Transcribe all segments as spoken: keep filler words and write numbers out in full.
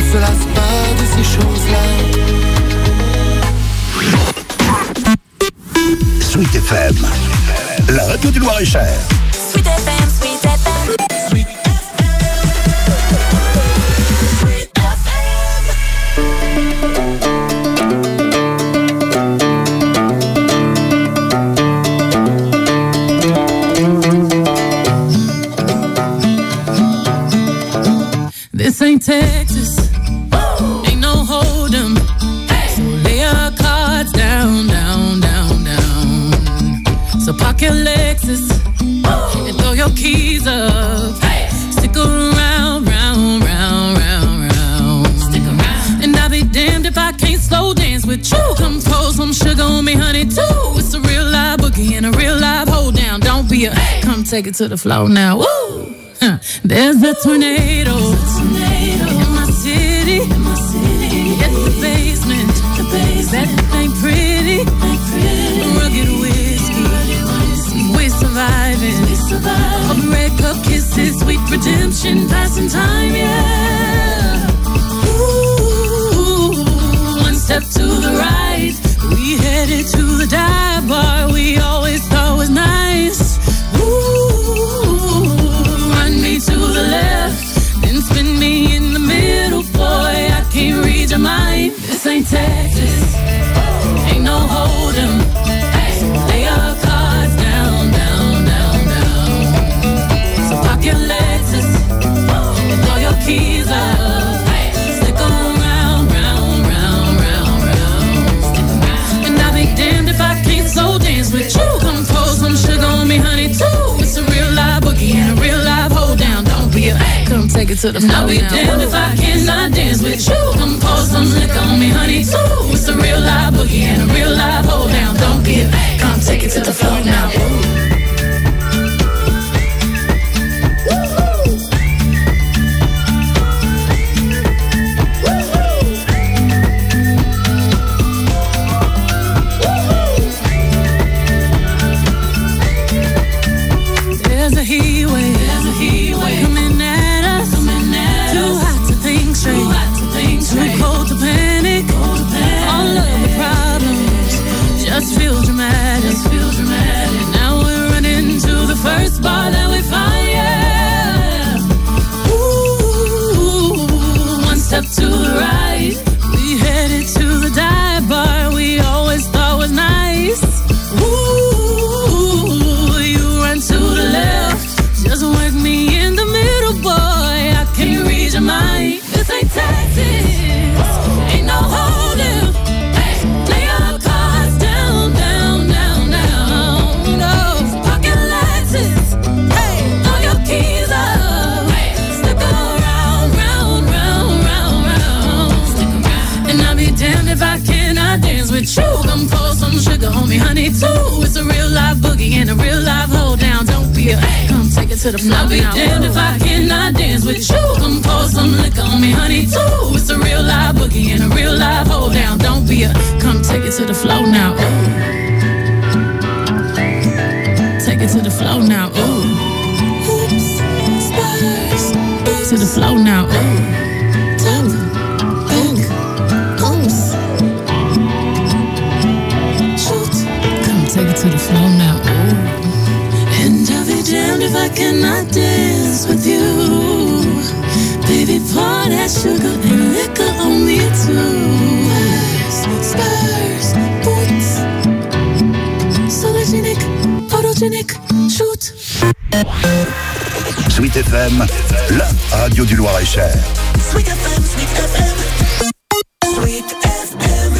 se lasse pas de ces choses-là. Sweet F M, la radio du Loir-et-Cher. Sweet F M, Sweet F M. Sweet This ain't Texas, Woo! Ain't no hold'em. Hey. So lay your cards down, down, down, down. So park your Lexus Woo! And throw your keys up. Hey. Stick around, round, round, round, round. Stick around. And I'll be damned if I can't slow dance with you. Come pour some sugar on me, honey, too. It's a real live boogie and a real live hold down. Don't be a hey. Come take it to the floor now. Woo! Huh. There's a tornado, tornado in my city. In my city. It's the basement. The basement. That ain't pretty. Ain't pretty. Rugged whiskey. Rugged whiskey. We're surviving. We're surviving. Of red cup kisses, sweet redemption, passing time, yeah. Ooh, one step to the right. We headed to the dive bar we always thought was nice. Ooh. To the left, then spin me in the middle, boy, I can't read your mind. This ain't Texas, ain't no hold'em. Hey, lay your cards down, down, down, down. So park your Lexus and throw your keys up. Hey, stick around, round, round, round, round. And I'll be damned if I can't slow dance with you. Come pour some sugar on me, honey, too. It's a real live boogie and a real live hold down. Don't be a come take it to the floor. I'll be now. Damned if I cannot dance with you. Come pour some liquor on me, honey, too. It's a real live boogie and a real live hold down. Don't be a come take it to the floor now. There's a heat wave. There's a heat wave coming at us. Coming at Too us. Hot to think straight. Too hot to think straight. Too cold to panic. Cold to panic. All of the problems just feel dramatic. Just feel dramatic. Now we're running to the first bar that we find. Yeah. Ooh, one step to the right. We headed to the dive bar we always thought was nice. Ooh, you run to the left. Just work me in the middle, boy. I can't read your mind. This ain't Texas. Ain't no hold'em. Hey, lay your cards down, down, down, down. No, pocket Lexus. Hey, throw your keys up. Hey, stick around, round, round, round, round. Stick around. And I'll be damned if I cannot dance with you. Come pour some sugar on me, honey, too. It's a real live boogie and a real live hold down. Don't be a come take it to the floor. I'll be damned if I cannot dance with you. Come pour some liquor on me, honey, too. It's a real live boogie and a real live hold down. Don't be a come take it to the floor now. Ooh. Take it to the floor now. Ooh. Oops, spurs. To the floor now. Ooh. Tap, back, oops. Shoot. Come take it to the floor now. Ooh. And I'll be damned if I cannot dance with you. Baby, pour that sugar and liquor on me too. Spurs, spurs, boots. Sologenic, photogenic, shoot. Sweet F M, la radio du Loir-et-Cher. Sweet F M, Sweet F M. Sweet F M.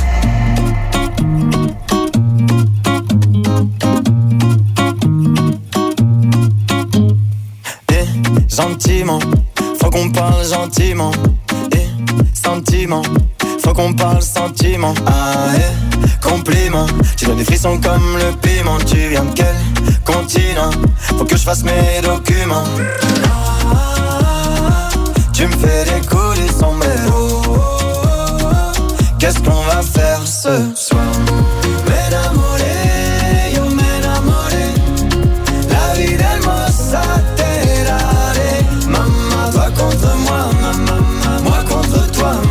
Eh, gentiment, faut qu'on parle gentiment. Eh, sentiment, faut qu'on parle sentiment. Ah, eh, compliment, tu donnes des frissons comme le piment. Tu viens de quel continent? Faut que je fasse mes documents. Tu me fais décoller sans mélo. Qu'est-ce qu'on va faire ce soir? M'enamoré, yo m'enamoré. La vida hermosa te daré. Maman, toi contre moi, maman, moi contre toi.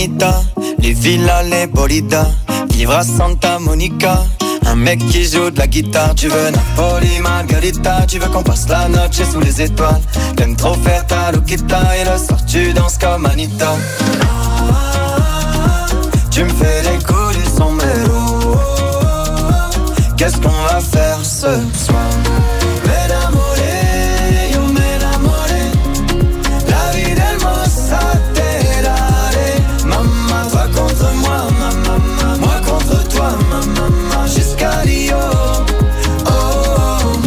Manita, les villas, les bolidas, vivre à Santa Monica. Un mec qui joue de la guitare, tu veux Napoli, Margarita. Tu veux qu'on passe la noche sous les étoiles. T'aimes trop faire ta loquita et le soir tu danses comme Anita. Tu me fais les coups du sombrero. Qu'est-ce qu'on va faire ce soir? M'enamoré, yo m'enamoré. La vie del mossa terare. Maman, toi contre moi, maman, moi contre toi, maman, jusqu'à Rio. Oh, oh.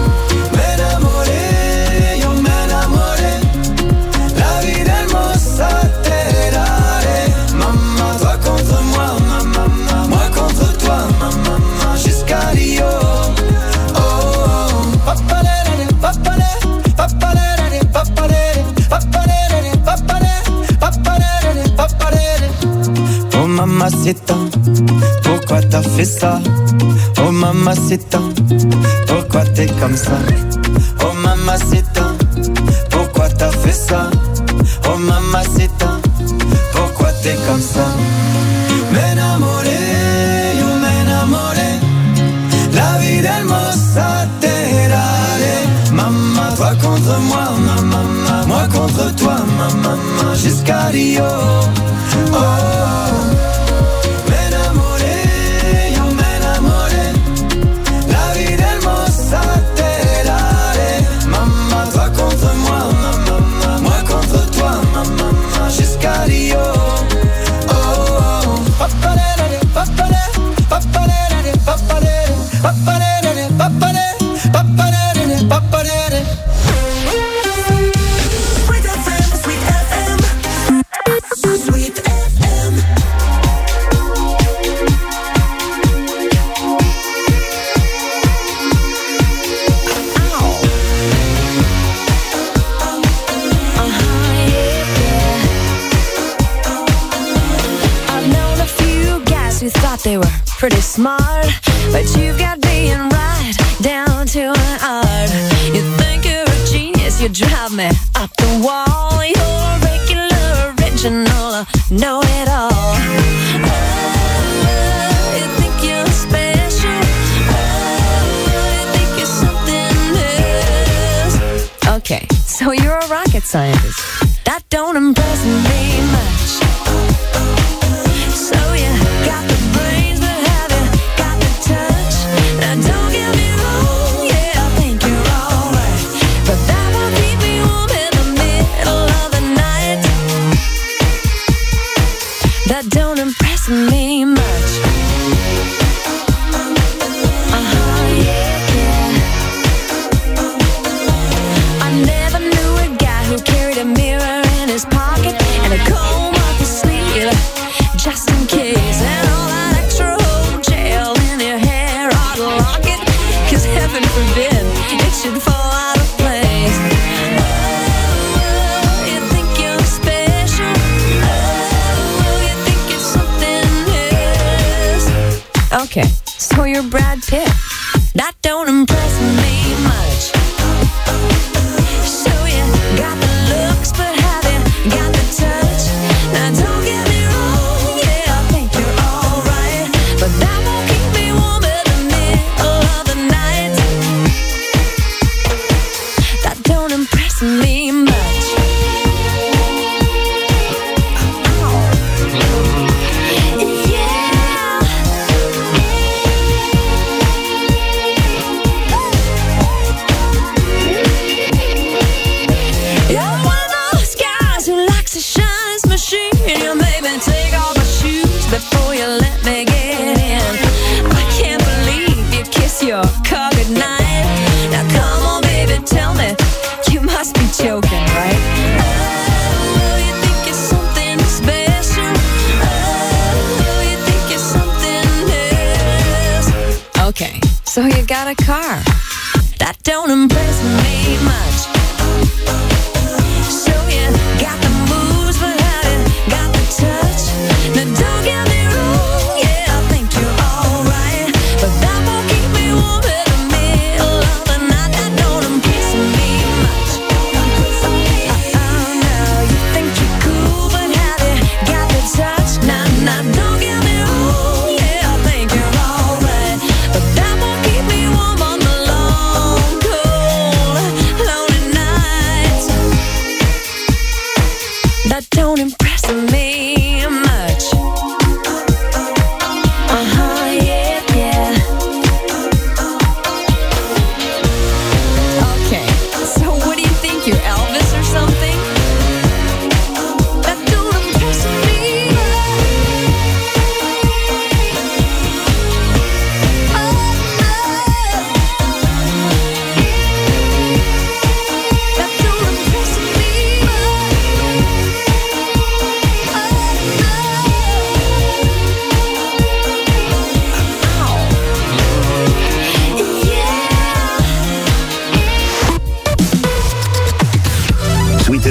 M'enamoré, yo m'enamoré. La vie del mossa terare. Maman, toi contre moi, maman, moi contre toi, maman, jusqu'à Rio. Oh mamacita, pourquoi t'as fait ça? Oh mamacita, pourquoi t'es comme ça? Oh mamacita, pourquoi t'as fait ça? Oh mamacita, pourquoi t'es comme ça? M'enamoré, yo m'enamoré. La vie del mossa terare. Maman, toi contre moi, maman, moi contre toi, maman, jusqu'à Rio. Oh, m'enamoré, yo m'enamoré. La vie del mossa terare. Maman, toi contre moi, maman, moi contre toi, maman, jusqu'à Rio. Oh, papalere, papalere, papalere, papalere, papalere, papalere, papalere, papalere. Sweet F M, Sweet F M, Sweet F M. I've known a few guys who thought they were pretty smart, but you've got being right down to an art. You think you're a genius, you drive me up the wall. You're a regular, original, know-it-all. Oh, you think you're special. Oh, you think you're something else. Okay, so you're a rocket scientist. That don't impress me much. So you got the brains, but have you got the touch? Now don't get me wrong, yeah, I think you're alright, but that won't keep me warm in the middle of the night. That don't impress me much. Uh-huh, yeah, yeah. I never knew a guy who carried a mirror in his pocket and a comb up his sleeve, just in case. And all that extra old gel in your hair ought to lock it, 'cause heaven forbid it should fall out of place. Oh, you think you're special. Oh, you think you're something else. Okay, so you're Brad Pitt. That don't impress me much. So you got the looks, but have you got the touch? Now don't get me wrong, yeah, I think you're alright, but that won't keep me warm in the middle of the night. That don't impress me much. You're one of those guys who likes to shine his machine. You made me take off my shoes before you let me get in. I can't believe you kiss your car goodnight. Now come on, baby, tell me, you must be joking, right? Oh, you think you're something special. Oh, you think you're something else. Okay, so you got a car. That don't impress me much. So you got the moves, but have you got the touch? Now don't get me wrong, yeah, I think you're alright, but that won't keep me warm in the middle of the night. That don't impress me much. Oh no, you think you're cool, but have you got the touch?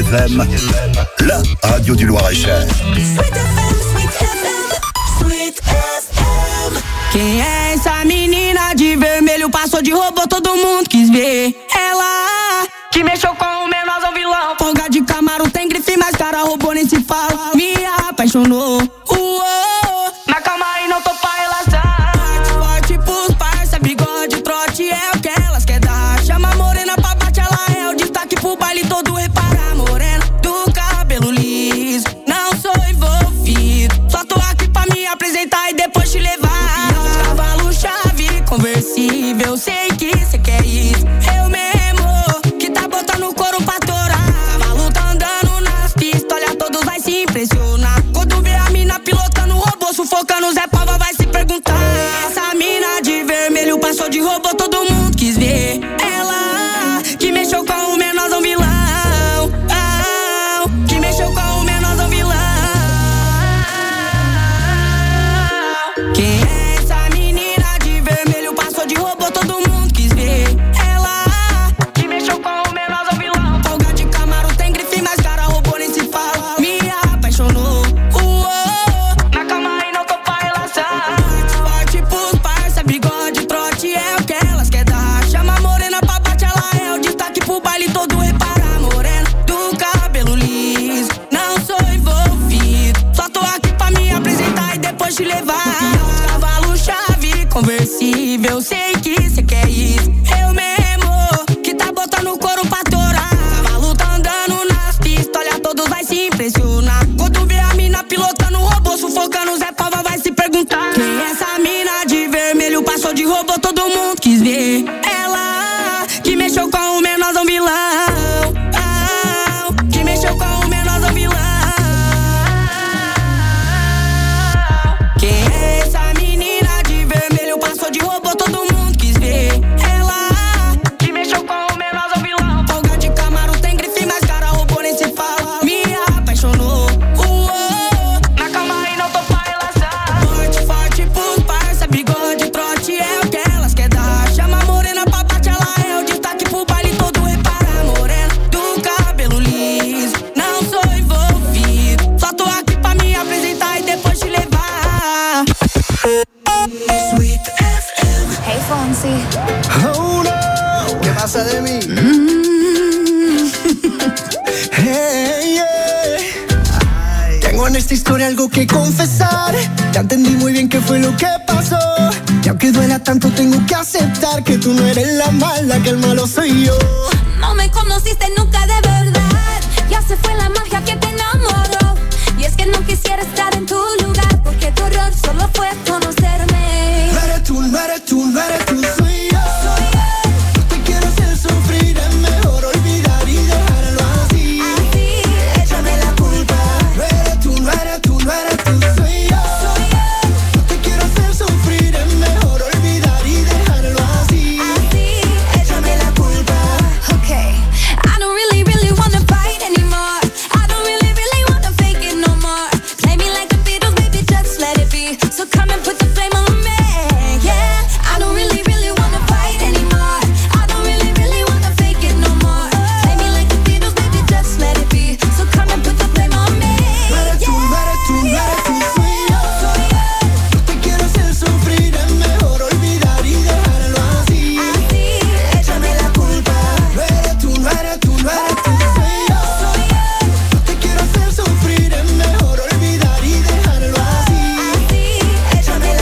F M, la radio du Loir-et-Cher. Sweet F M, Sweet F M, Sweet F M. Quem é essa menina de vermelho? Passou de robô, todo mundo quis ver. Ela que mexeu com o menorzão vilão. Folga de Camaro, tem grife, mas cara roubou nem se fala. Me apaixonou, uou. Mas calma aí, não tô pra relaxar. Forte, forte pros parça, bigode, trote é o que elas quer dar. Chama a morena pra bate, ela é o destaque pro baile todo. Repara, morena do cabelo liso, não sou envolvido. Só tô aqui pra me apresentar e depois te levar. Cavalo, chave, conversível, sei que cê quer isso. Eu mesmo, que tá botando couro pra torar. Cavalo tá andando nas pistas, olha, todos vai se impressionar. Quando vê a mina pilotando o robô, sufocando, Zé Pava vai se perguntar. Essa mina de vermelho passou de robô, todo mundo quis ver. Ela que mexeu com o menorzão vilão. Ah, que mexeu com o menorzão vilão. Quem é essa menina de vermelho? Passou de robô, todo mundo quis ver. Ela que mexeu com o menorzão vilão. Folga de Camaro, tem grife, mas cara roubou nem se fala. Me apaixonou, uou. Mas calma aí, não tô pra relaxar. Forte, forte pros parça, bigode, trote é o que elas quer dar. Chama a morena pra bate, ela é o destaque pro baile todo. Repara, morena do cabelo liso, não sou envolvido. Só tô aqui pra me apresentar e depois te levar. Cavalo, chave, conversível, sei que cê quer isso. Eu mesmo, que tá botando couro pra torar. Cavalo tá andando nas pistas, olha, todos vai se impressionar. Quando vê a mina pilotando o robô, sufocando, Zé Pava vai se perguntar. Quem é essa mina de vermelho? Passou de robô, todo mundo quis ver. Ela que mexeu com o menorzão vilão. Ah, que mexeu com o menorzão vilão. Quem é essa menina de vermelho? Passou de robô, todo mundo quis ver. Ela que mexeu com o menorzão vilão. Folga de Camaro, tem grife, mas cara roubou nem se fala. Me apaixonou, uou. Mas calma aí, não tô pra relaxar. Forte, forte pros parça, bigode, trote é o que elas quer dar. Chama a morena pra bate, ela é o destaque pro baile todo. Repara, morena do cabelo liso, não sou envolvido. Só tô aqui pra me apresentar e depois te levar. Sweet F M. Hey, Fonsi. Oh no, ¿qué pasa de mí? Hey, yeah. Tengo en esta historia algo que confesar. Ya entendí muy bien qué fue lo que pasó. Y aunque duela tanto, tengo que aceptar que tú no eres la mala, que el malo soy yo. No me conociste nunca de verdad. Ya se fue la magia que te enamoró. Y es que no quisiera estar en tu lugar, porque tu error solo fue conocerme. No eres tú, no eres tú, no eres tú, soy yo. No te quiero hacer sufrir, es mejor olvidar y dejarlo así. Así, Échame la culpa. No eres tú, no eres tú, no eres tú, soy yo. No te quiero hacer sufrir, es mejor olvidar y dejarlo así. así, Échame la culpa. okay. I don't really, really wanna fight anymore. I don't really, really wanna fake it no more. Play me like the Beatles, baby, just let it be. So come and put the flame on me, yeah. I don't really, really wanna fight anymore. I don't really, really wanna fake it no more. Play me like the Beatles, baby, just let it be. So come and put the flame on me, No eres tú, no eres tú, no eres tú, soy yo. No te quiero hacer sufrir, es mejor olvidar y dejarlo así. así, Échame la culpa. No eres tú, no eres tú, no eres tú, soy yo. No te quiero hacer sufrir, es mejor olvidar y dejarlo así. así, Échame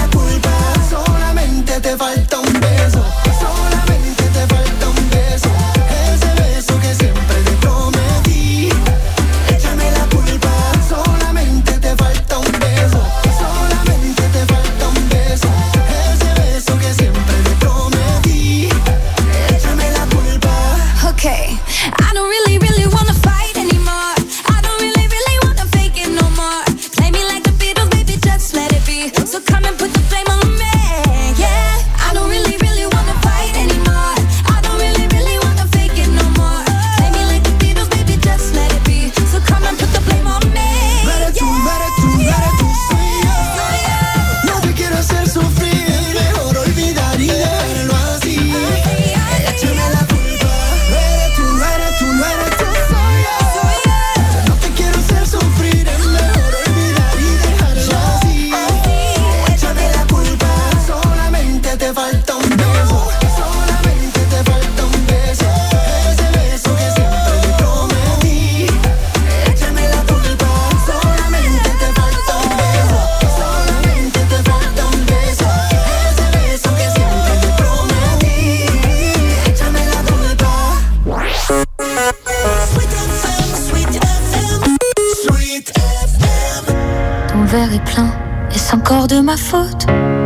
est-ce encore de ma faute?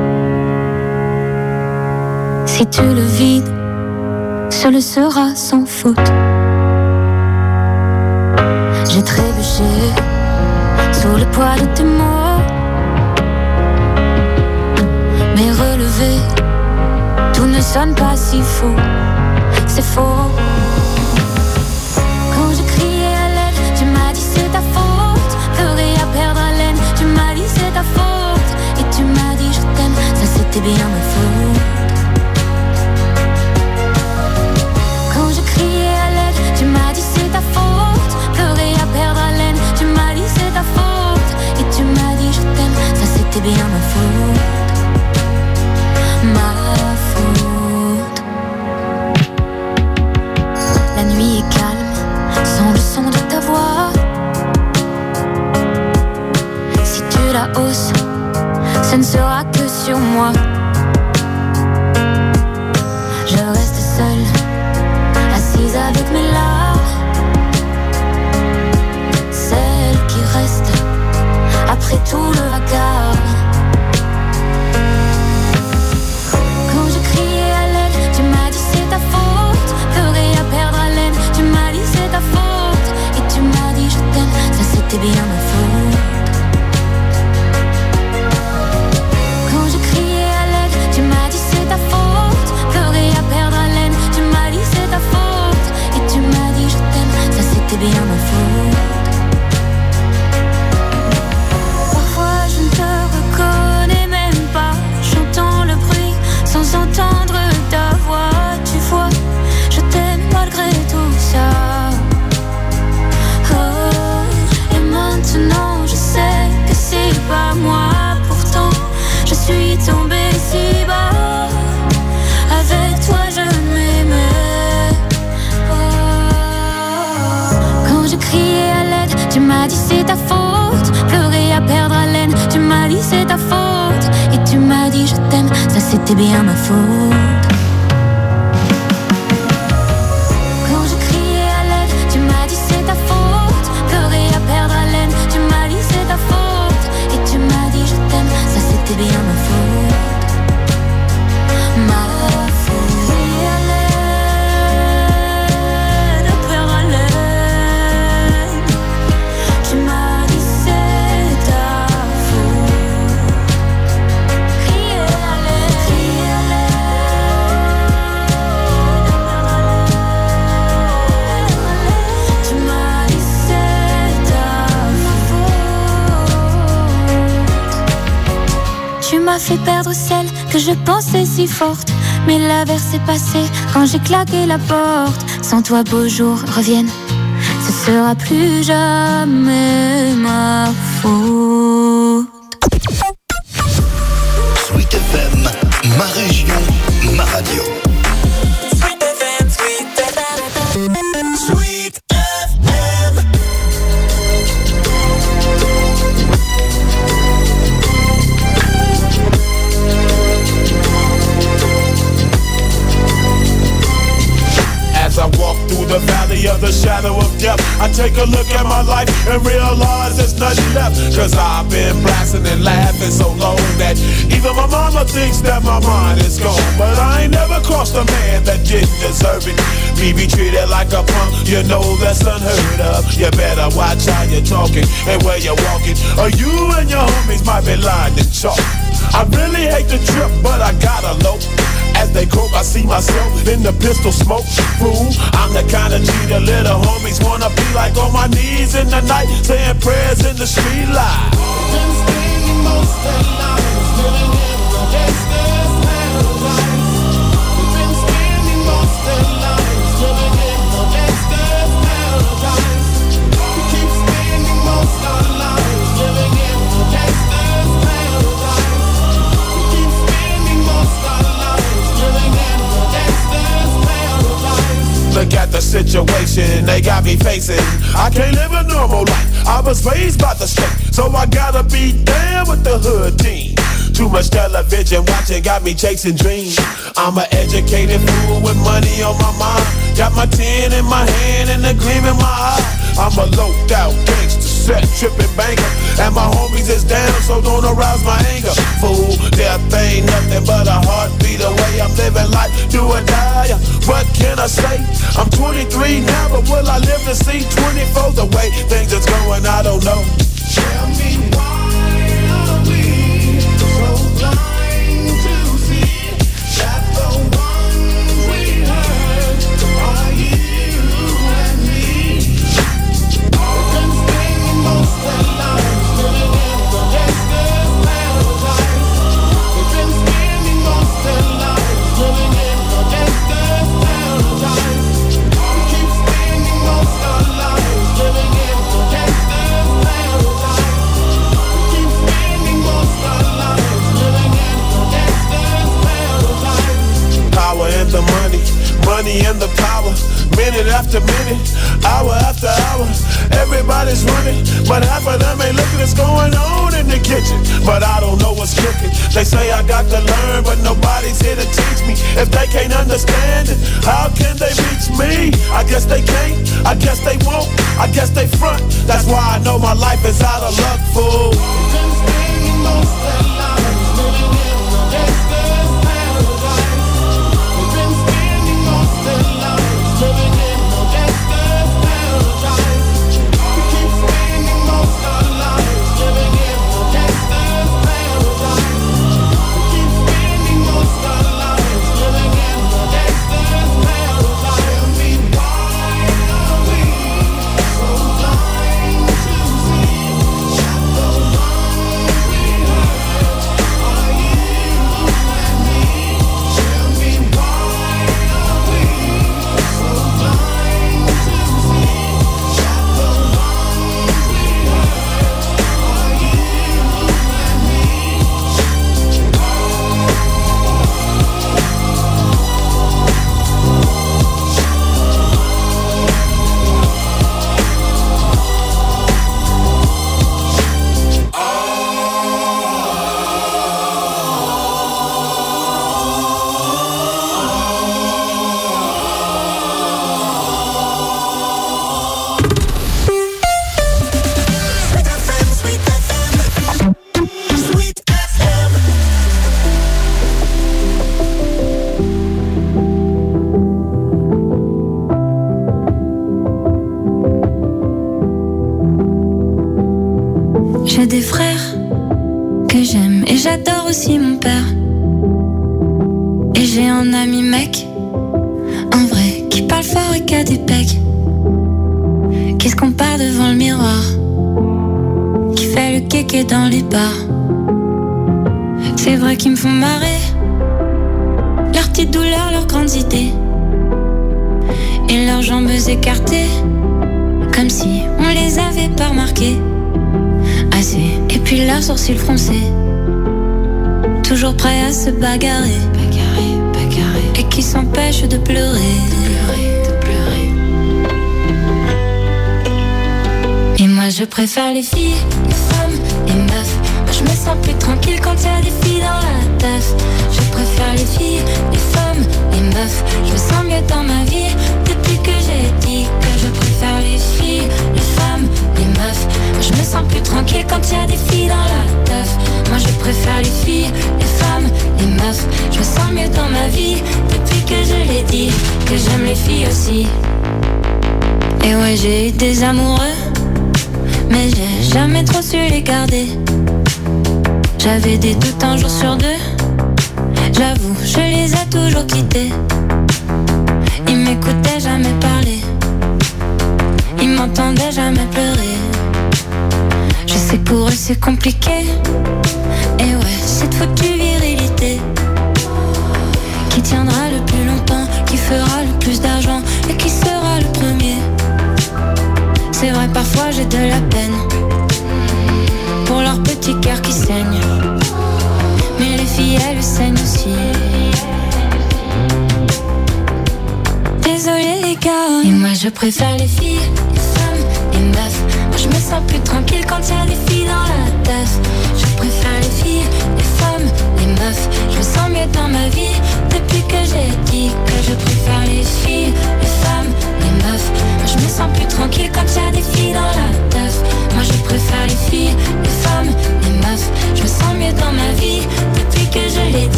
Si tu le vides, ce le sera sans faute. J'ai trébuché sous le poids de tes mots, mais relevé, tout ne sonne pas si faux. C'est faux. Quand j'ai crié à l'aide, tu m'as dit c'est ta faute. Pleurer à perdre haleine, tu m'as dit c'est ta faute. Et tu m'as dit je t'aime, ça c'était bien ma faute. Quand j'ai crié à l'aide, tu m'as dit c'est ta faute. Pleurer à perdre haleine, tu m'as dit c'est ta faute. Et tu m'as dit je t'aime, ça c'était bien ma faute. Ma faute. La nuit est calme, sans le son de ta voix. Si tu la hausses, ce ne sera que sur moi. Je reste seule, assise avec mes larmes, celle qui reste après tout le vacarme. Quand j'ai crié à l'aide, tu m'as dit c'est ta faute. Pleurer à perdre haleine, tu m'as dit c'est ta faute. Et tu m'as dit je t'aime, ça c'était bien ma faute. Quand j'ai crié à l'aide, tu m'as dit c'est ta faute. Pleurer à perdre haleine, tu m'as dit c'est ta faute. Et tu m'as dit je t'aime, ça c'était bien ma faute. Parfois je ne te reconnais même pas. J'entends le bruit sans entendre ta voix. Tu vois, je t'aime malgré tout ça. Oh, et maintenant je sais que c'est pas moi. Pourtant je suis tombée si bas. Avec toi je m'aimais. Oh. Quand je criais à l'aide, tu m'as dit c'est ta faute. Pleurer à perdre haleine, tu m'as dit c'est ta faute. Et tu m'as dit je t'aime, ça c'était bien ma faute. Quand je criais à l'aide, tu m'as dit c'est ta faute. Pleurer à perdre haleine, tu m'as dit c'est ta faute. Et tu m'as dit je t'aime, ça c'était bien ma faute. Ma faute. Crier à l'aide, à perdre haleine, tu m'as dit c'est ta faute. Crier à l'aide, crier à l'aide, tu m'as dit c'est ta faute. Tu m'as fait perdre celle que je pensais si forte. Mais l'averse est passée quand j'ai claqué la porte. Sans toi beaux jours reviennent, ce sera plus jamais ma faute. Sweet F M, ma région, ma radio. Sweet F M, Sweet F M, Sweet F M. As I walk through the valley of the shadow of death, I take a look at my life and realize there's nothing left. Cause I've been blasting and laughing so long that even my mama thinks that my mind is gone. But I ain't never crossed a man that didn't deserve it. Me be treated like a punk, you know that's unheard of. You better watch how you're talking and where you're walking, or you and your homies might be lying in chalk. I really hate the trip, but I gotta low. As they croak, I see myself in the pistol smoke. Fool, I'm the kind of G the little homies wanna be like, on my knees in the night, saying prayers in the street light. Been spending most of lives living in the gangster's paradise. We've been spending most of lives living in the gangster's paradise. We keep spending most of lives living in the gangster's paradise. We keep spending most of lives living in the gangster's paradise. Look at the situation they got me facing. I can't live a normal life. I was raised by the state, so I gotta be down with the hood team. Too much television watching got me chasing dreams. I'm an educated fool with money on my mind. Got my tin in my hand and a gleam in my eye. I'm a loped out gangster, set tripping banker. And my homies is down, so don't arouse my anger. Fool, death ain't nothing but a heartbeat away. I'm living life, do or die. What can I say? I'm twenty-three now, but will I live to see twenty-four? The way things is going, I don't know. Tell me why are we so blind to see that the ones we hurt are you and me? We've been spending most of our lives living in the gangster's paradise. We've been spending most of our lives living in the gangster's paradise. We keep spending most of our lives living in the gangster's paradise. We keep spending most of our lives living in the gangster's paradise. Power and the money, money and the power. Minute after minute, hour after hour, everybody's running, but half of them ain't looking what's going on in the kitchen. But I don't know what's cooking. They say I got to learn, but nobody's here to teach me. If they can't understand it, how can they reach me? I guess they can't, I guess they won't, I guess they front. That's why I know my life is out of luck, fool. We've been spending most of our lives living in the gangster's paradise. We've been spending most of our lives living in the gangster's paradise. We keep spending most of our lives living in the gangster's paradise. We keep spending most of our lives living in the gangster's paradise. Tell me why are we so blind to see that the ones we hurt are you and me? Tell me why are we so blind to see that the ones we hurt are you and me? Sweet F M, Sweet F M, Sweet F M. J'ai des frères que j'aime et j'adore aussi mon père. Et j'ai un ami mec, un vrai, qui parle fort et qui a des pecs. Qui se compare devant le miroir, qui fait le kéké dans les bars. C'est vrai qu'ils me font marrer, leurs petites douleurs, leurs grandes idées. Et leurs jambes écartées, comme si on les avait pas remarquées. Assez, et puis leurs sourcils froncés, toujours prêts à se bagarrer, bagarrer, bagarrer. Et qui s'empêchent de pleurer, de pleurer, de pleurer. Et moi je préfère les filles, les femmes, les meufs. Moi je me sens plus tranquille quand y a des filles dans la teuf. Je préfère les filles, les femmes, les meufs. Je me sens mieux dans ma vie depuis que j'ai dit que je préfère les filles, les femmes, les meufs. Moi je me sens plus tranquille quand y a des filles dans la teuf. Moi je préfère les filles, les femmes, les meufs. Je me sens mieux dans ma vie depuis que je l'ai dit que j'aime les filles aussi. Et ouais j'ai eu des amoureux, mais j'ai jamais trop su les garder. J'avais des doutes un jour sur deux, j'avoue, je les ai toujours quittés. Ils m'écoutaient jamais parler, ils m'entendaient jamais pleurer. Je sais que pour eux c'est compliqué, et ouais, cette foutue virilité qui tiendra le plus longtemps, qui fera le plus d'argent et qui sera le premier. C'est vrai, parfois j'ai de la peine pour leur petit cœur qui saigne, mais les filles elles saignent aussi. Désolée les gars, et moi je préfère les filles, les femmes, les meufs. Moi je me sens plus tranquille quand y a des filles dans la teuf. Je préfère les filles, les femmes, les meufs. Je me sens mieux dans ma vie depuis que j'ai dit que je préfère les filles, les femmes, les meufs. Moi je me sens plus tranquille quand y a des filles dans la teuf. Moi je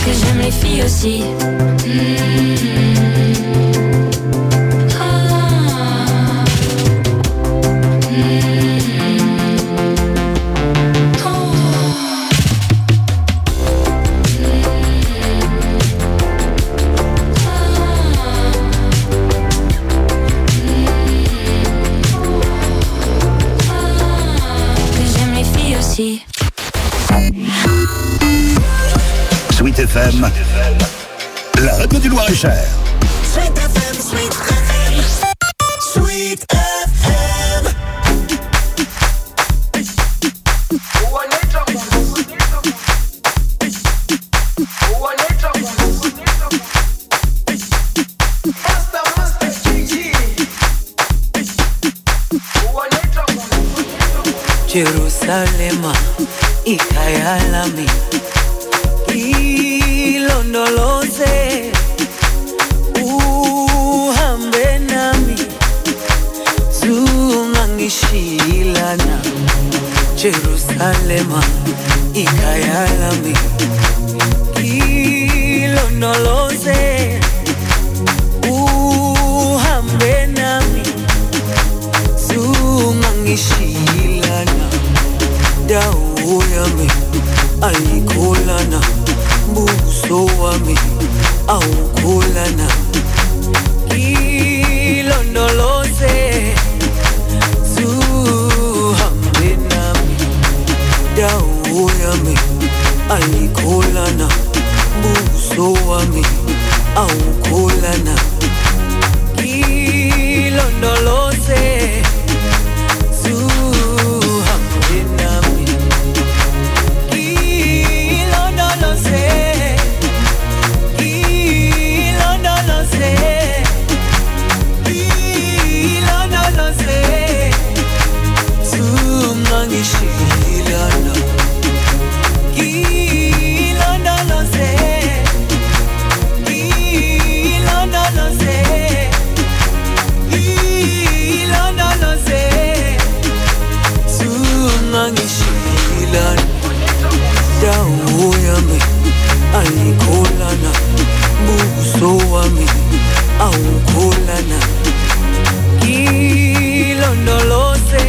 que j'aime les filles aussi. Mmh. Ah. Mmh. Sweet F M, la radio du Loir-et-Cher. Sweet F M, Sweet F M, Sweet F M. Jerusalema ikayalami ilondoloze uhambe nami zungangishilana Jerusalema ikayalami ilondoloze uhambe nami zungangishilana dawo yami ayikholana buso wami awukholana ilondoloze zuhambe nami dawo yami ayikholana buso wami awukholana ilondoloze Shilana, Ilana Lose, Ilana Lose, Ilana Lose, Sungangi Shilana, Dawo yami, ayikholana, buso wami, awukholana, ilondoloze.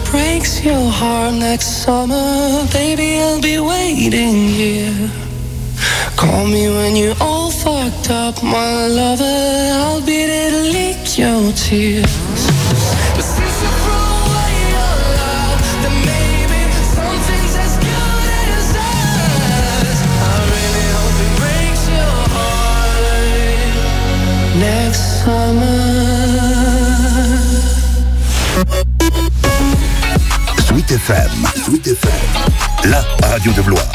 breaks your heart next summer, baby, I'll be waiting here. Call me when you're all fucked up, my lover, I'll be there to lick your tears. But since you threw away your love, then maybe something's as good as us. I really hope it breaks your heart next summer. Sweet F M, Sweet F M, la radio de Blois.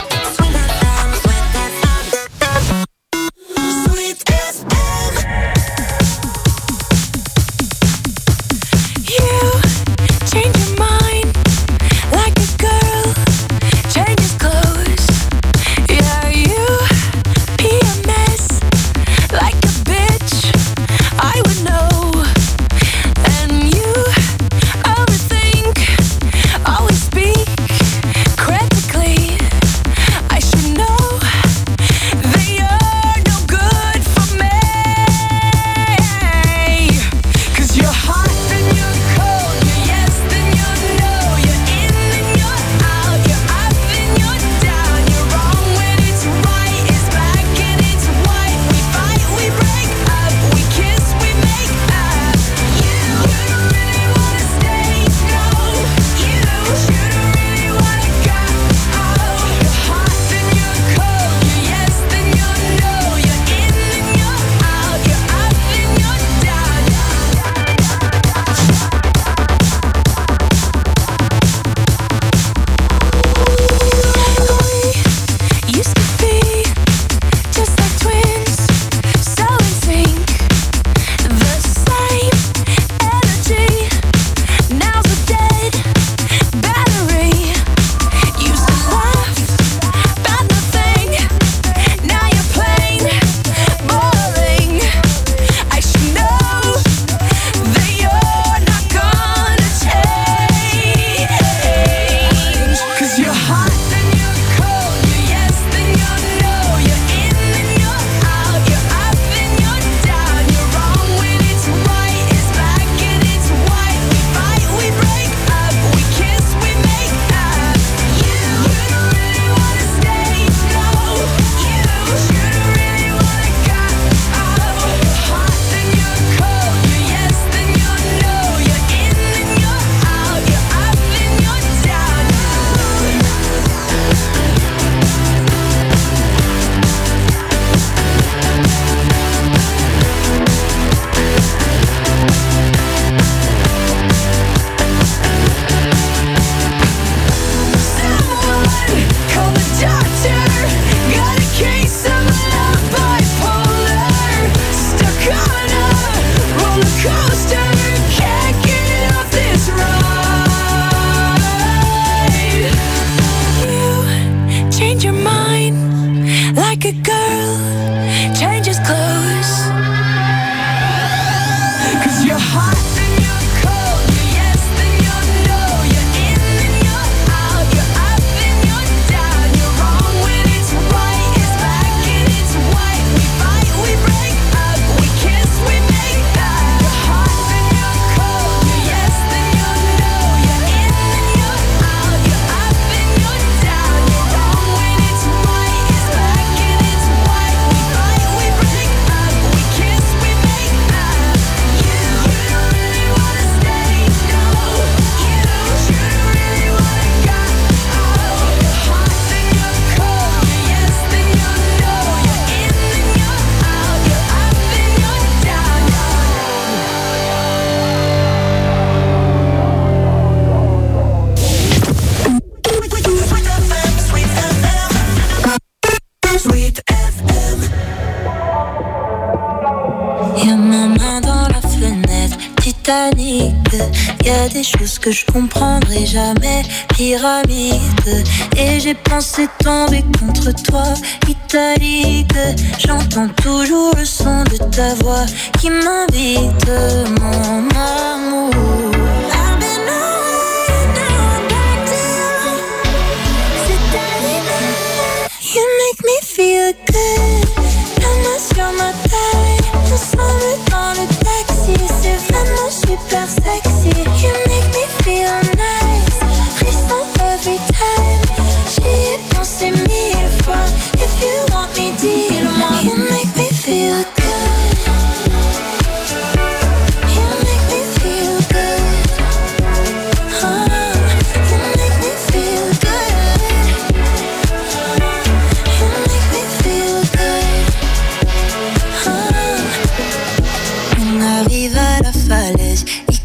Y a des choses que je comprendrai jamais, pyramide. Et j'ai pensé tomber contre toi, italique. J'entends toujours le son de ta voix qui m'invite, mon amour. I've been away, now I'm back to you. C'est terminé. You make me feel good. La main sur ma taille, ensemble dans le taxi. C'est vraiment super sexy. You make me feel nice.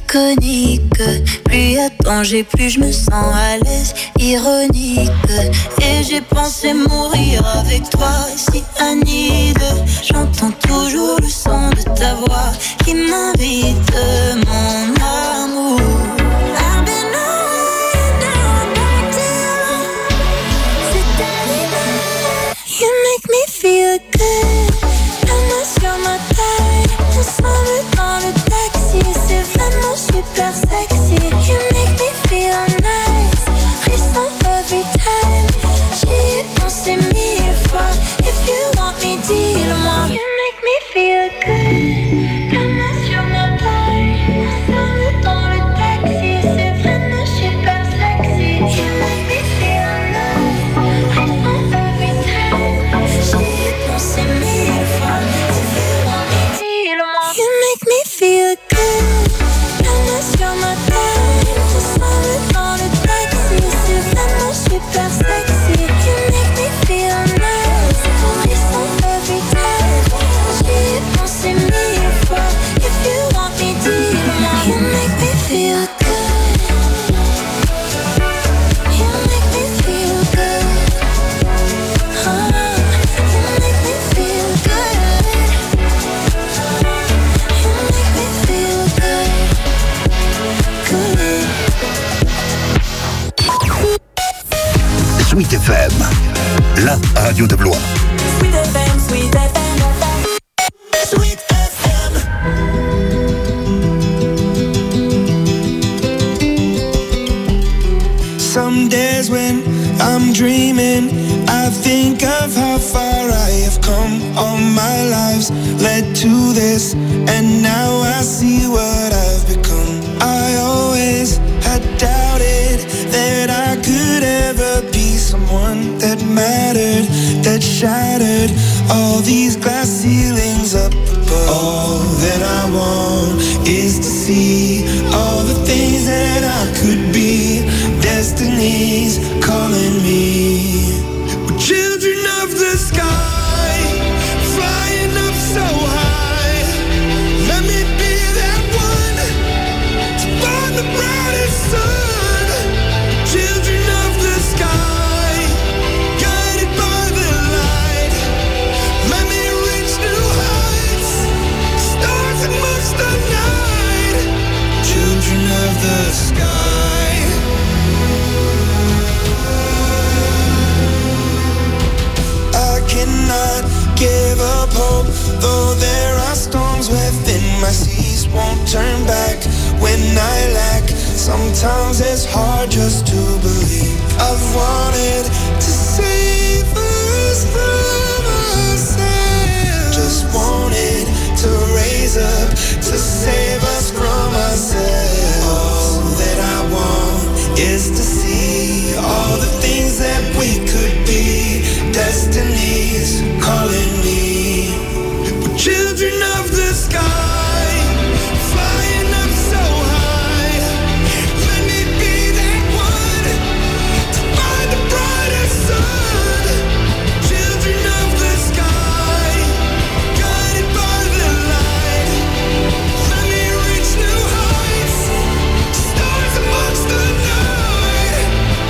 laconique. Plus y a danger, plus je me sens à l'aise, ironique. Et j'ai pensé mourir avec toi, si Anide. J'entends toujours le son de ta voix qui m'invite, mon amour. I've been on down back to you. C'est ta you make me feel good. La main sur ma taille, ensemble dans le taxi. C'est vraiment super sexy. You make me feel nice. Frisson every time. J'y ai pensé mille fois. If you want me, dis-le-moi. You make me feel good. La main sur ma taille, ensemble dans le taxi. C'est vraiment super sexy. You make me feel nice. Frisson every time. J'y ai pensé mille fois. If you want me, dis-le-moi. You make me feel good. La main sur ma taille, ensemble dans le taxi. C'est vraiment super sexy. You make me feel nice. Frisson every time. J'y ai pensé mille fois. If you want me, dis-le-moi. You make me feel good. You make me feel good. Oh, you make me feel good. You make me feel good. Good. Sweet F M, la radio de Blois. Sweet F M, Sweet F M, Sweet F M. Some days when I'm dreaming, I think of how far I have come. All my lives led to this, and now I see what I've become. I always had doubted that I could ever be someone that mattered, that shattered all these glass ceilings up above. All that I want is to see all the things that I could be. Destiny's calling me. We're children of the sky, flying up so high. Let me be that one to find the brightest sun. Children of the sky, guided by the light. Let me reach new heights, stars amongst the night. Children of the sky. I cannot give up hope, though there are storms within my seas. Won't turn back when I lack. Sometimes it's hard just to believe. I've wanted to save us from ourselves. Just wanted to raise up to save us from ourselves. All that I want is to see all the things that we could be. Destiny's calling me. We're children of the sky, flying up so high. Let me be that one to find the brightest sun. Children of the sky, guided by the light. Let me reach new heights, stars amongst the night.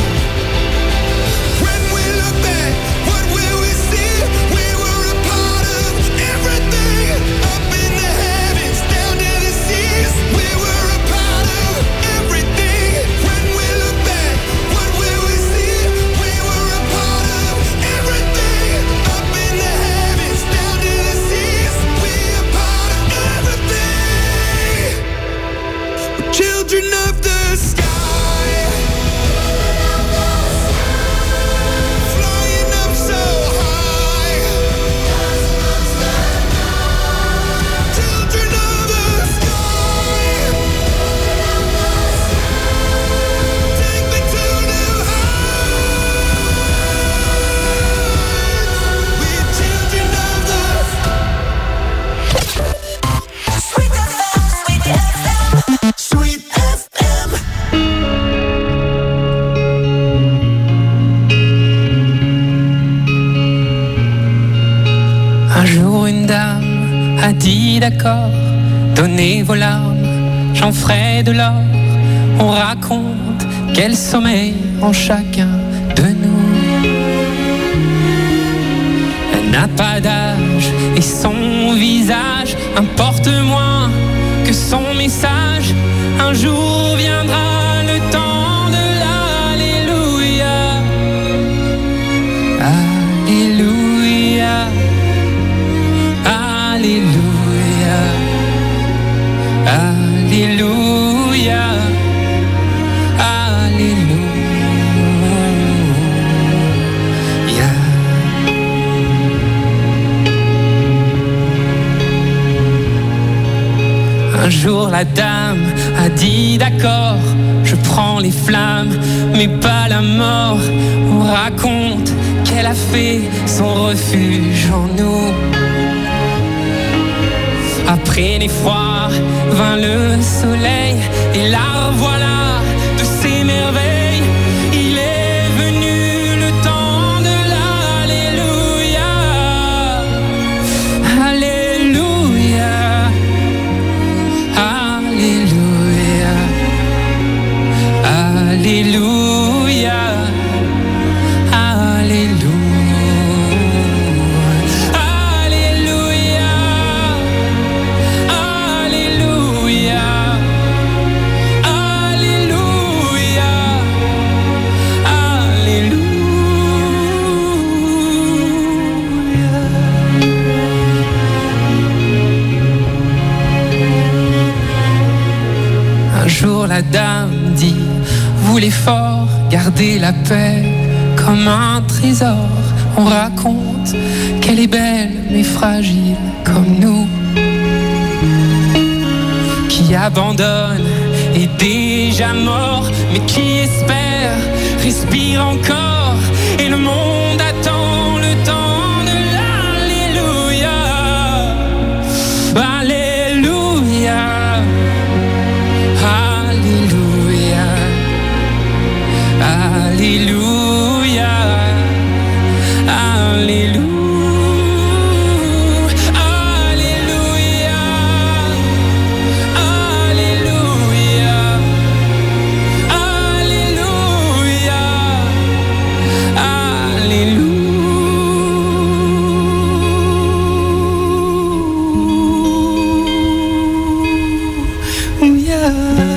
When we look back, what will we see? We were a part of everything, up in the heavens, down to the seas. We were a part of everything. When we look back, what will we see? We were a part of everything, up in the heavens, down to the seas. We are part of everything. We're children of the sky, flying up so high. Children of the sky, take me to new heights. We're children of the Sweet F M, Sweet F M, Sweet F M. Un jour une dame a dit d'accord, donnez vos larmes j'en ferai de l'or. On raconte quel sommeil en chacun de nous. Elle n'a pas d'âge et son visage importe moins que son message. Un jour viendra le temps de l'Alléluia. Alléluia. Alléluia. Alléluia. Alléluia. Un jour la dame a dit d'accord, je prends les flammes, mais pas la mort. On raconte qu'elle a fait son refuge en nous. Après l'effroi vint le soleil, et la voilà de ses merveilles. Il est venu le temps de l'Alléluia. Alléluia. Alléluia. Alléluia. La dame dit, vous les forts, gardez la paix comme un trésor. On raconte qu'elle est belle mais fragile comme nous, qui abandonne est déjà mort, mais qui espère respire encore. Et le monde attend le temps de l'Alléluia. Alléluia. Alléluia, Alléluia, Alléluia, Alléluia, Alléluia, Alléluia.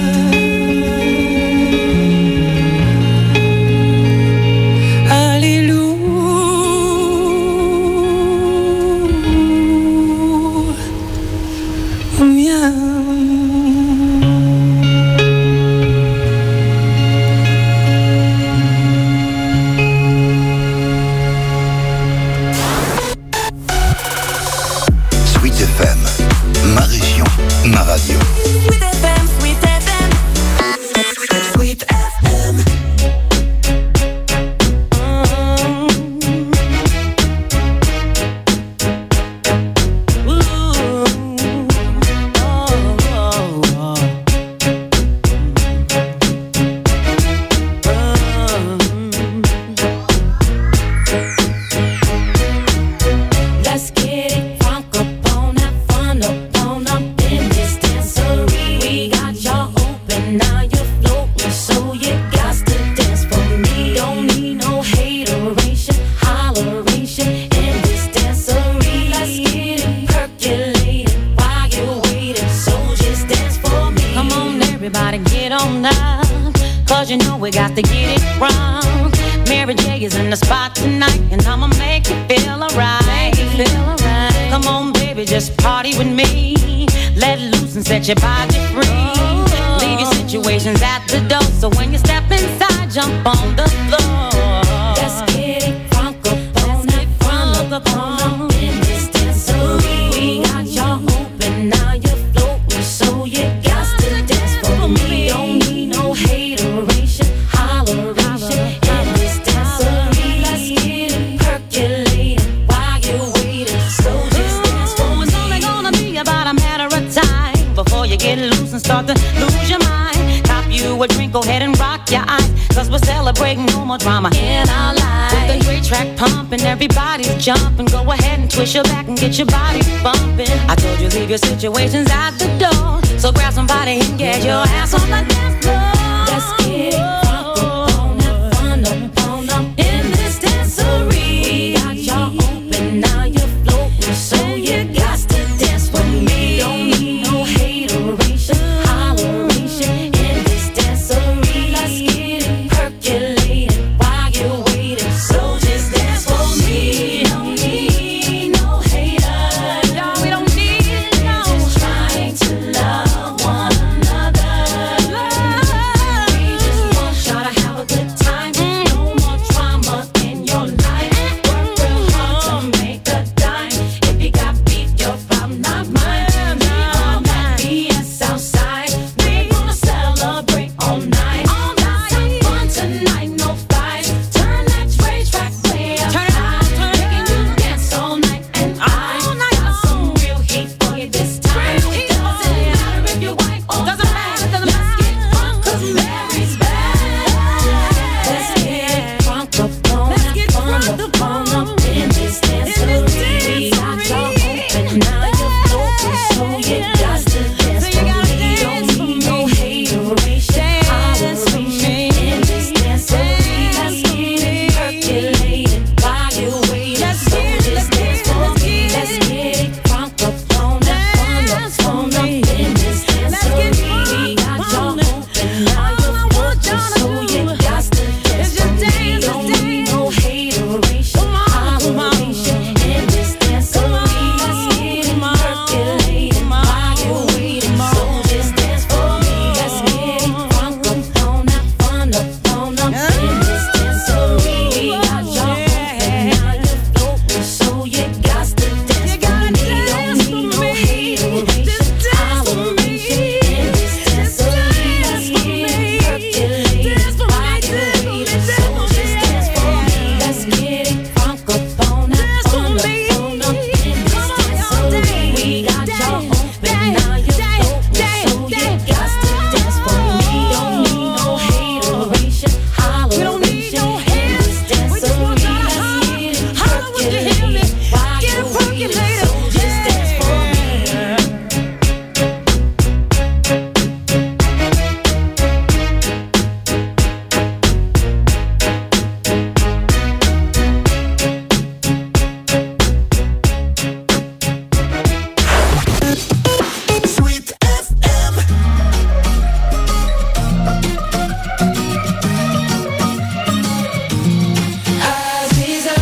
Set your body free. Leave your situations at the door. So when you step inside, jump on the floor. Let's get it crunk up on it, crunk up on in this dancery. We got y'all open, now you're floating, so you got to dance for me. Don't need no hateration, holleration in this dancery. Let's get it percolating while you're waiting. So just dance for me. It's only gonna be about a matter of time before you get loose and start to lose your mind. Cop you a drink, go ahead and rock your eyes, cause we're celebrating no more drama in our lives. With the great track pumping, everybody's jumping. Go ahead and twist your back and get your body bumping. I told you leave your situations at the door. So grab somebody and get your ass on the dance floor. Let's get it crunk up on that fun up on up in this dancery. Got y'all open, now you're floating, so you got to dance with me. Don't need no hateration, holleration in this dancery. Let's get it percolating while you're waiting, so just dance for me. Don't need no haters, no, we don't need no. Just trying to love one another. We just want y'all to have a good time. No more drama in your life. Work real hard to make a dime. If you got beef, your problem, not mine. We want that B S outside. We gonna celebrate all night. Let's have fun tonight, no fights. Turn that rage track way up high. Making you dance all night, and I got some real heat for you this time. Doesn't matter if you're white or black. Let's get crunk 'cause Mary's back. Let's get crunk up on that fun up on up in this dancery. Got y'all open, now you're floating, so you got to dance for me. Don't need no hateration, holleration in this dancery. Let's get it percolating while you're waiting, so just dance for me. Let's get it crunk up on that fun up on up in this dancery. Got y'all open, now you're floating, so you got to dance for me. Don't need no hateration, holleration in this dancery. Let's get it percolating while you're waiting, so just dance for me. Let's get it crunk up on that fun up on up in this dancery. Got y'all open, now you're floating, so you got to dance for me. Don't need no hateration, holleration in this dancery. Let's get it percolating while you're waiting, so just dance for me. Let's get it crunk up on that fun up on up in this dancery. We got y'all open, now you're floating, so you got to dance for me. Don't need no hateration, holleration in this dancery. Let's get it percolating while you're waiting, so just dance for me. Sweet F M. Aziza,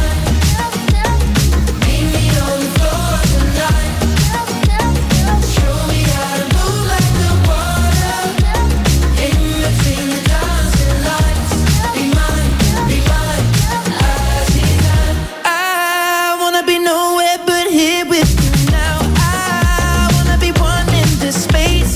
meet me on the floor tonight. Show me how to move like the water in between the dancing lights. Be mine, be mine, Aziza. I wanna be nowhere but here with you now. I wanna be one in this space.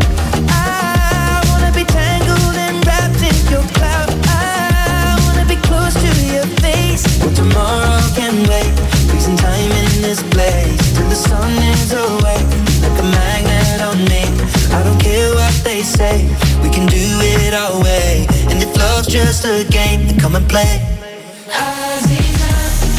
I wanna be tangled and wrapped in your cloud. I wanna be close to your face. Well, tomorrow can wait. Freezing time in this place till the sun is away. Like a magnet on me. I don't care what they say. We can do it our way. And if love's just a game, then come and play. Aziza,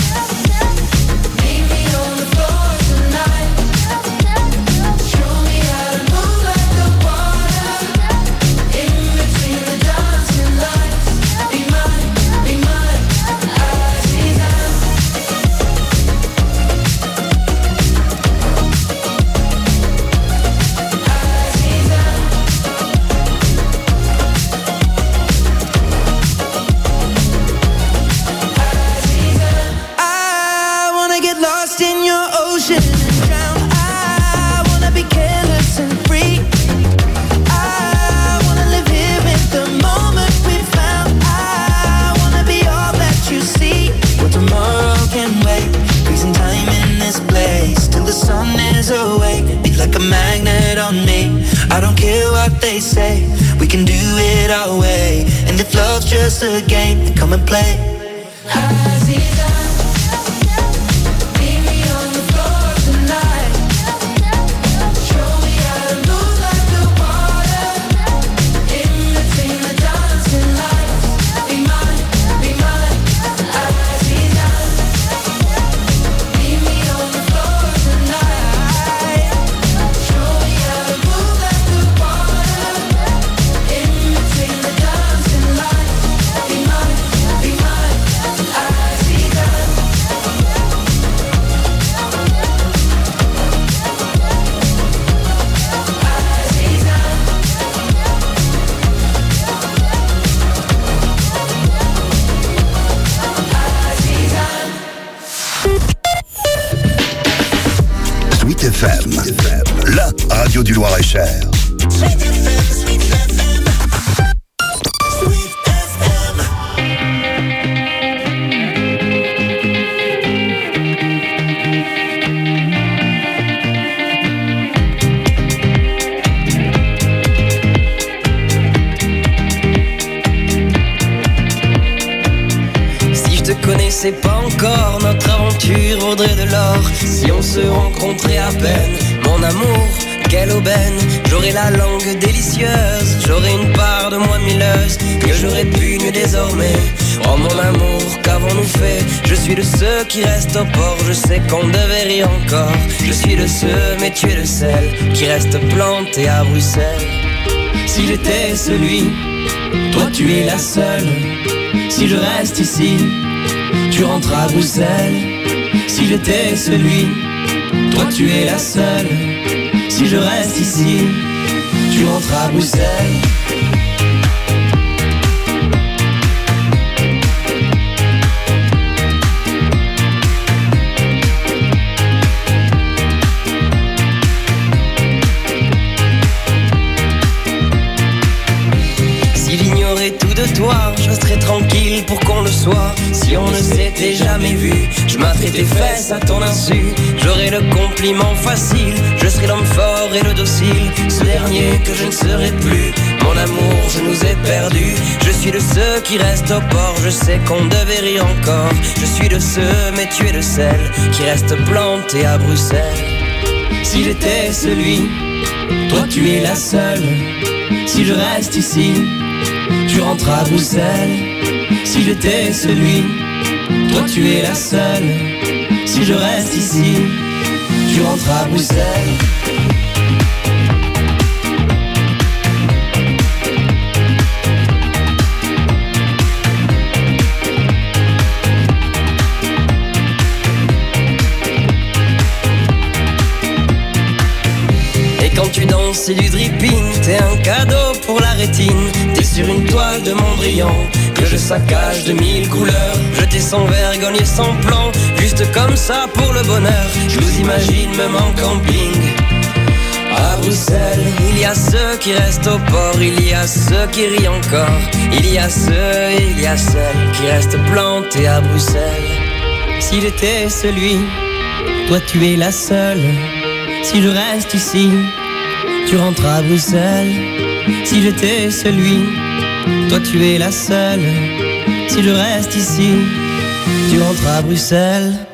meet me on the floor tonight. Show me how to move like the water in between the dancing lights. Be mine, be mine, Aziza. Aziza. I wanna get lost in your ocean and drown. I wanna be careless and free. I wanna live here in the moment we found. I wanna be all that you see. Well, tomorrow can wait. Freezing time in this place till the sun is awake. Be like a magnet on me. I don't care what they say. We can do it our way. And if love's just a game, then come and play. Aziza, meet me on the floor tonight. Show me how to move like the water in between the dancing lights. Be mine, be mine, Aziza. F M, la radio du Loir-et-Cher. Connaissais pas encore, notre aventure vaudrait de l'or si on se rencontrait à peine. Mon amour, quelle aubaine, j'aurais la langue délicieuse, j'aurais une part de moi milleuse que je répugne désormais. Oh mon amour, qu'avons-nous fait? Je suis de ceux qui restent au port, je sais qu'on devait rire encore. Je suis de ceux, mais tu es le seul qui reste planté à Bruxelles. Si j'étais celui, toi tu es la seule. Si je reste ici, tu rentres à Bruxelles. Si j'étais celui, toi tu es la seule. Si je reste ici, tu rentres à Bruxelles. Tout de toi, je serais tranquille pour qu'on le soit. Si on ne s'était jamais vu, je m'attraperais tes fesses à ton insu. J'aurais le compliment facile, je serais l'homme fort et le docile. Ce dernier que je ne serai plus. Mon amour, je nous ai perdus. Je suis de ceux qui restent au port, je sais qu'on devait rire encore. Je suis de ceux, mais tu es de celles qui restent plantés à Bruxelles. Si j'étais celui, toi tu es la seule. Si je reste ici, tu rentres à Bruxelles. Si j'étais celui, toi tu es la seule. Si je reste ici, tu rentres à Bruxelles. Quand tu danses, c'est du dripping, t'es un cadeau pour la rétine. T'es sur une toile de Mondrian que je saccage de mille couleurs. Je t'ai sans vergogne et sans plan, juste comme ça pour le bonheur. Je vous imagine même en camping à Bruxelles. Il y a ceux qui restent au port, il y a ceux qui rient encore. Il y a ceux et il y a celles qui restent plantés à Bruxelles. Si j'étais celui, toi tu es la seule. Si je reste ici, tu rentres à Bruxelles. Si j'étais celui, toi tu es la seule. Si je reste ici, tu rentres à Bruxelles.